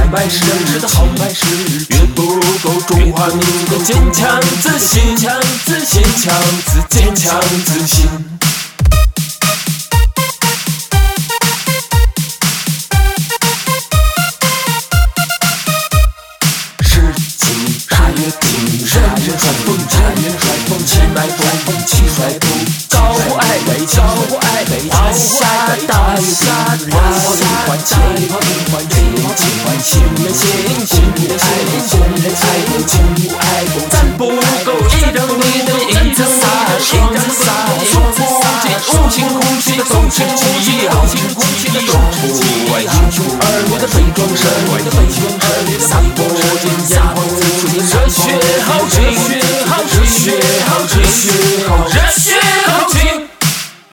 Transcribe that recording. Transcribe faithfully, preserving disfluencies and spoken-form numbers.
百世的豪迈世，远不够中华民族的坚强自信，坚强自信，坚强自坚强自信。事情大跃进，人人甩风，人人甩风，气脉风，气甩风，高爱北，高爱北，华夏大跃进，华夏大跃进，欢庆欢庆的心，新的心，新的爱国，新爱国，咱不够一人一人一人撒，一人撒，说不尽无情无息的总是记忆，无情无息的总是记忆，爱情儿女的悲壮声，的悲壮声，